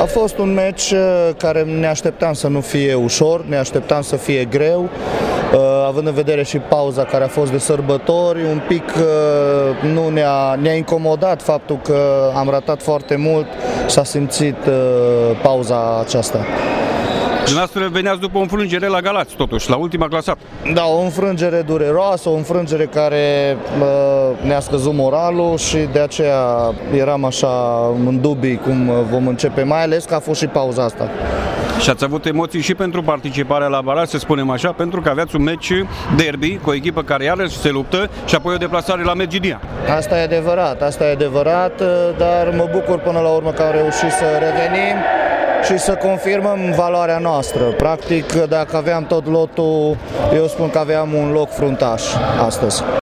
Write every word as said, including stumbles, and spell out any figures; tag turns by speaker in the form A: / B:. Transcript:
A: A fost un meci care ne așteptam să nu fie ușor, ne așteptam să fie greu, având în vedere și pauza care a fost de sărbători, un pic nu ne-a, ne-a incomodat faptul că am ratat foarte mult, s-a simțit pauza aceasta.
B: Dumneavoastră veneați după o înfrângere la Galați, totuși, la ultima clasată.
A: Da, o înfrângere dureroasă, o înfrângere care uh, ne-a scăzut moralul și de aceea eram așa în dubii cum vom începe, mai ales că a fost și pauza asta.
B: Și ați avut emoții și pentru participarea la baraj, să spunem așa, pentru că aveați un meci derby cu o echipă care iarăși se luptă și apoi o deplasare la Medgidia.
A: Asta e adevărat, asta e adevărat, dar mă bucur până la urmă că am reușit să revenim și să confirmăm valoarea noastră. Practic, dacă aveam tot lotul, eu spun că aveam un loc fruntaș astăzi.